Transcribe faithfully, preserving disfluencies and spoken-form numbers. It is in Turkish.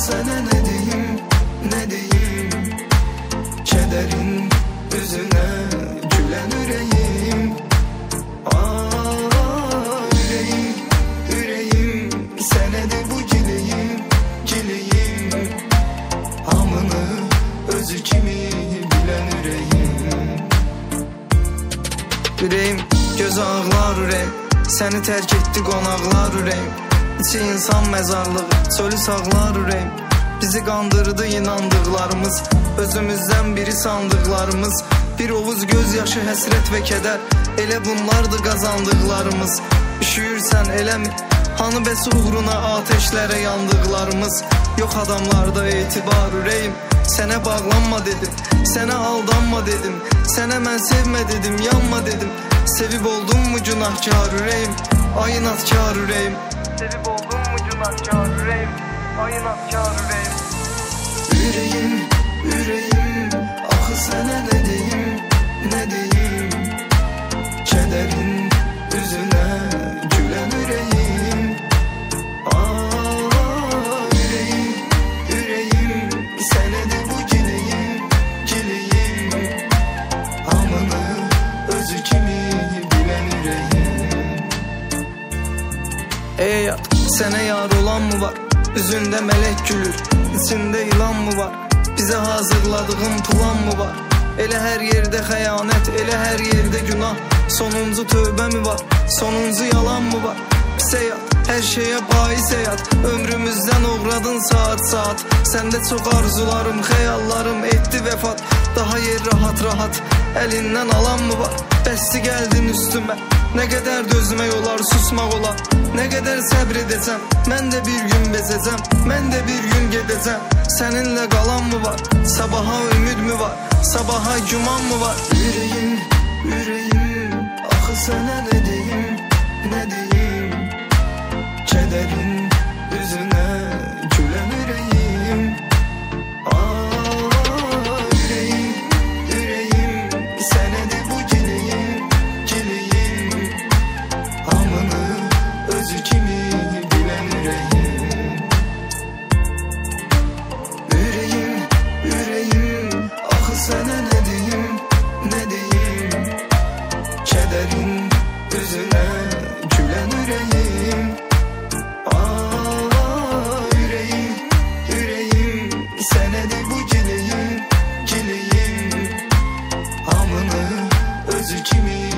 sana ne diyeyim, ne diyeyim. Kederin yüzüne gülen yüreğim. Aa, yüreğim, yüreğim. Senedi bu cileyim, cileyim. Hamını özü kimi bilen yüreğim. Yüreğim göz ağlar yüreğim. Seni terk etti qonaqlar yüreğim. İçi insan mezarlığı, çölü sağlar yüreğim. Bizi kandırdı inandıqlarımız, özümüzden biri sandıqlarımız. Bir ovuz gözyaşı, həsrət və kədər, elə bunlardı qazandıqlarımız. Üşüyürsən eləmi? Hanı bəs uğruna ateşlərə yandıqlarımız. Yox adamlarda etibar ürəyim. Sənə bağlanma dedim, sənə aldanma dedim. Sənə mən sevmə dedim, yanma dedim. Sevib oldum mu günahkar ürəyim, ay inatkar ürəyim. Sevib oldum mu günahkar ürəyim, ay inatkar ürəyim. Yüreğim, yüreğim, axı sənə nə deyim, nə deyim. Kederin üzüne gülen yüreğim. Aa, yüreğim, yüreğim. Senedi bu cileyim, cileyim. Hamını özü kimi bilen yüreğim. Ey yar, sene yar olan mı var? Üzünde melek gülür, içinde yılan mı var? Bize hazırladığın plan mı var? Elə her yerde xəyanət, elə her yerde günah. Sonuncu tövbə mi var? Sonuncu yalan mı var? Pisə yat, her şeye bayisə yat. Ömrümüzdən uğradın saat saat. Səndə çox arzularım, xəyallarım etdi vəfat. Daha yer rahat rahat, əlindən alan mı var? Bəsdi gəldin üstümə, nə qədər dözmək olar, susmaq olar. Nə qədər səbr edəcəm, mən də bir gün bezəcəm, mən də bir gün gedəcəm. Səninlə qalan mı var? Sabaha ümid mi var? Sabaha güman mı var? Yüreğim, yüreğim, axı sənə nə deyim, nə deyim. Kederin yüzüne gülen yüreğim. Aa, yüreğim, yüreğim. Senedi bu cileyim, cileyim. Hamını özü kimi bilen yüreğim. Yüreğim, yüreğim, axı sənə nə deyim, nə deyim. Kederin yüzüne gülen yüreğim. Aa, yüreğim, yüreğim. Senedi bu cileyim, cileyim. Hamını özü kimi